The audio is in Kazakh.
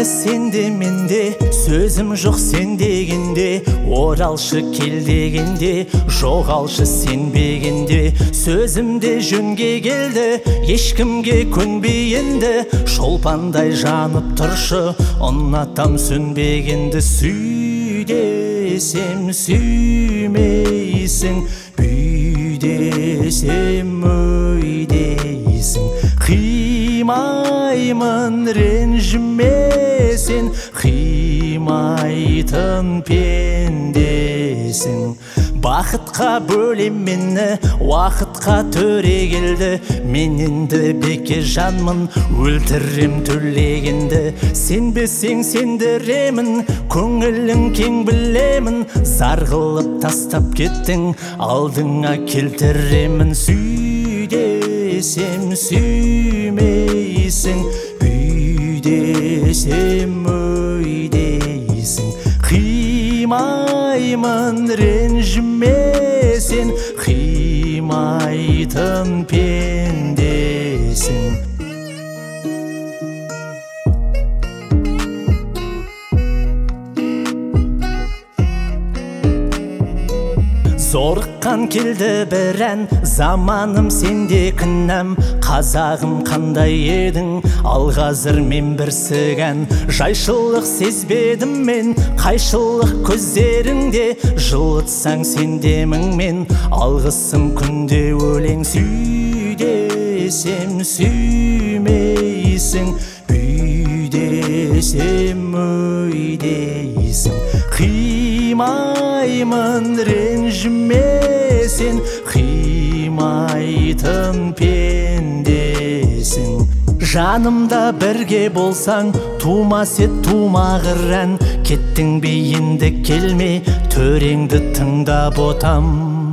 сенде менде, сөзім жоқ сен дегенде, оралшы кел дегенде, жоғалшы сенбегенде, сөзімде жөнге келді, ешкімге көнбей енді, шолпандай жанып тұршы, ұнатам сөнбегенді. Сүй десем сүймейсің, бүй десем өй дейсің, қимаймын ренжіме сен, қимайтын пендесің. Бақытқа бөлем мені, уақытқа төре келді, мен енді бекер жанмын, өлтірем төлегенді. Сенбесең сендіремін, көңілің кең білемін, зар қылып тастап кеттің, алдыңа келтіремін. Сүй десем сүймейсің, бүй десем өй дейсің, қимаймын ренжіме сен, қимайтын пендесің. Зорыққан келді бір ән, заманым сенде кінәм, қазағым қандай едің, ал қазір мен бір сігән. Жайшылық сезбедім мен, қайшылық көздеріңде, жылытсаң сендеміңмен, алғысым күнде өлең. Сүй десем сүймейсің, бүй десем өй дейсің, қимаймын ренжіме сен, қимайтын пендесің. Жанымда бірге болсаң, тумас ет тумағыр ән, кеттің бе енді келме, төреңді тыңдап отам.